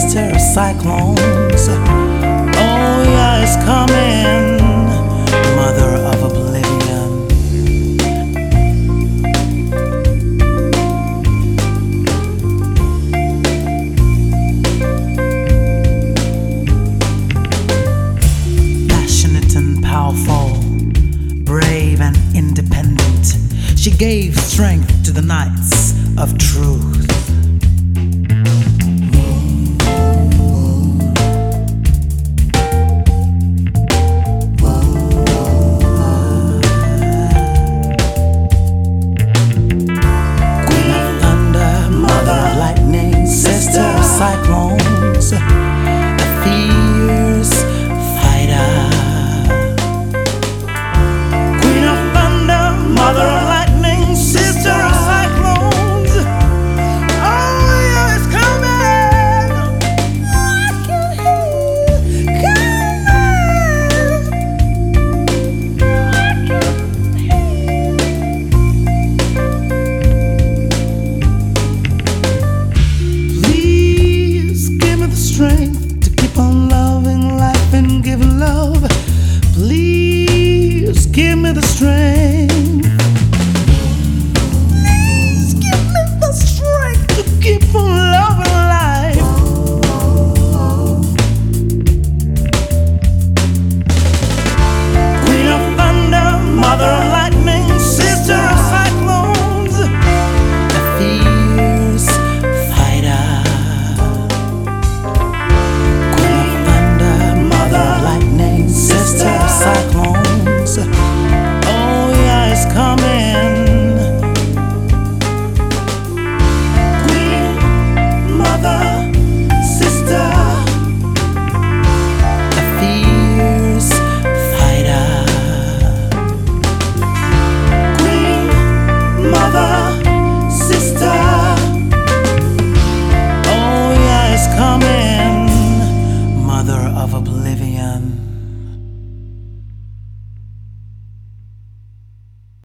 sister of cyclones. Oh yeah, it's coming, mother of oblivion. Passionate and powerful, brave and independent, she gave strength to the knights of truth. Cyclones, a fierce fighter. Queen of thunder, mother of lightning, sister of cyclones. Oh yeah, it's coming. I can hear it strength to keep on loving life and giving love. Please give me the strength. Please give me the strength to keep on loving life. Queen of thunder, mother of lightning, sister of cyclones, a fierce fighter. Cyclones, oh yeah, it's coming. Queen, mother, sister, a fierce fighter. Queen, mother, sister, oh yeah, it's coming, mother of oblivion.